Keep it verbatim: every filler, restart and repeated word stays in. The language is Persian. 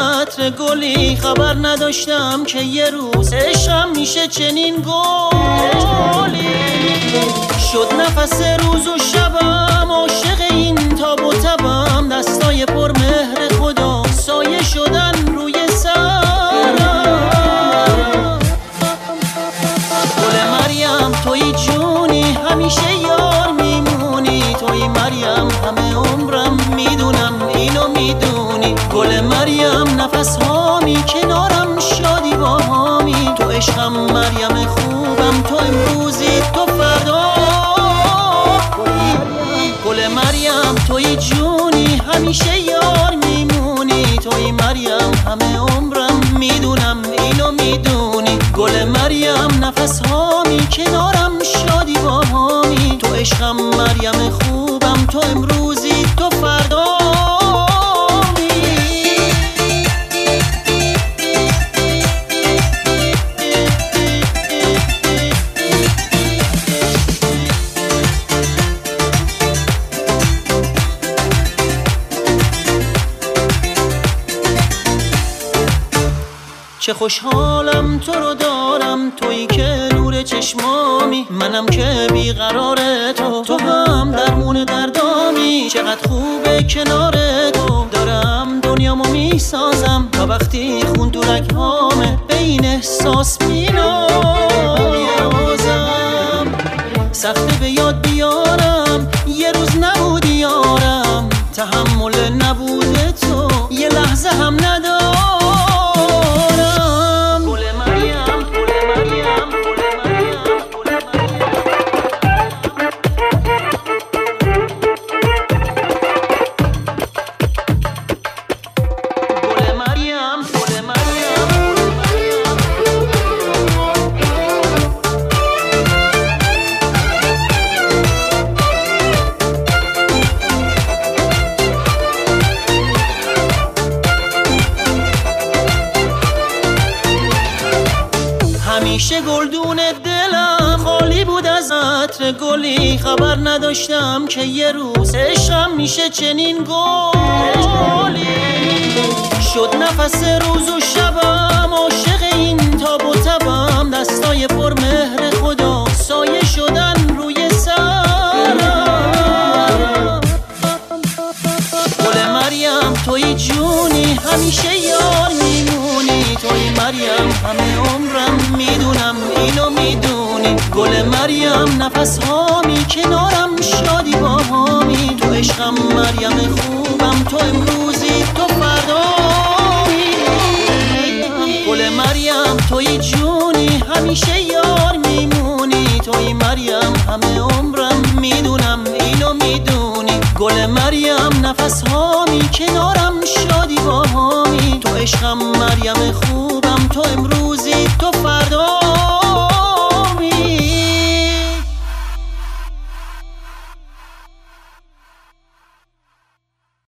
عطر گلی، خبر نداشتم که یه روز عشقم میشه چنین گلی. شد نفس روز و شبم، عاشق این تاب و تبم، دستای پر مهر خدا سایه شدن روی سرم. گل مریم توی جونی، همیشه یار میمونی، توی مریم همه عمرم میدونم اینو میدونی. گل مریم نفس هامی، کنارم شادی با هامی، تو عشقم مریم خوبم، تو امروزی تو فردا. گل مریم توی جونی، همیشه یار میمونی، توی مریم همه عمرم میدونم اینو میدونی. گل مریم نفس هامی، کنارم شادی با هامی، تو عشقم مریم خوبم، تو امروزی تو فردا. چه خوشحالم تو رو دارم، تویی که نور چشمامی، منم که بیقرار تو، تو هم درمون دردامی. چقدر خوبه کنار تو، دارم دنیامو میسازم، تا وقتی خون تو رگهامه به این احساس مینازم. سخته به یاد بیارم یه روز نبودی یارم، تحمل نبود تو یه لحظه هم ندارم. همیشه گلدون دلم خالی بود از عطر گلی، خبر نداشتم که یه روز عشقم میشه چنین گلی. شد نفس روز و شبم، عاشق این تاب و تبم، دستای پر مهر خدا سایه شدن روی سرم. گل مریم توی جونی، همیشه یار میمونی، توی مریم همه عمرم میدونم اینو میدونی. گل مریم نفس هامی، کنارم شادی با هامی، تو عشقم مریم خوبم، تو امروزی تو فردایی. گل مریم توی جونی، همیشه یار میمونی، توی مریم همه عمرم میدونم اینو میدونی. گل مریم نفس هامی، کنارم شادی با هامی، تو عشقم مریم خوبم، تو امروزی